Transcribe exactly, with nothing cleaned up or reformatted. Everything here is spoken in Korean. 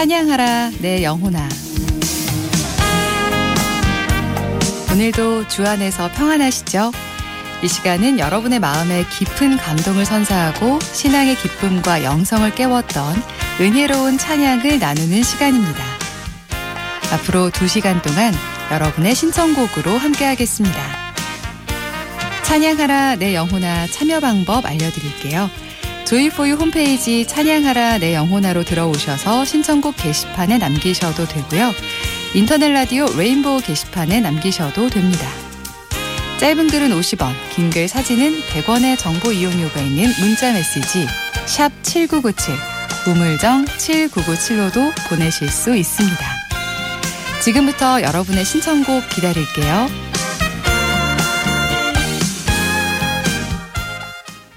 찬양하라 내 영혼아. 오늘도 주 안에서 평안하시죠? 이 시간은 여러분의 마음에 깊은 감동을 선사하고 신앙의 기쁨과 영성을 깨웠던 은혜로운 찬양을 나누는 시간입니다. 앞으로 두 시간 동안 여러분의 신청곡으로 함께하겠습니다. 찬양하라 내 영혼아 참여 방법 알려드릴게요. 조이포유 홈페이지 찬양하라 내 영혼아로 들어오셔서 신청곡 게시판에 남기셔도 되고요. 인터넷 라디오 레인보우 게시판에 남기셔도 됩니다. 짧은 글은 오십 원, 긴 글 사진은 백 원의 정보 이용료가 있는 문자 메시지 샵 칠구구칠, 우물정 칠구구칠로도 보내실 수 있습니다. 지금부터 여러분의 신청곡 기다릴게요.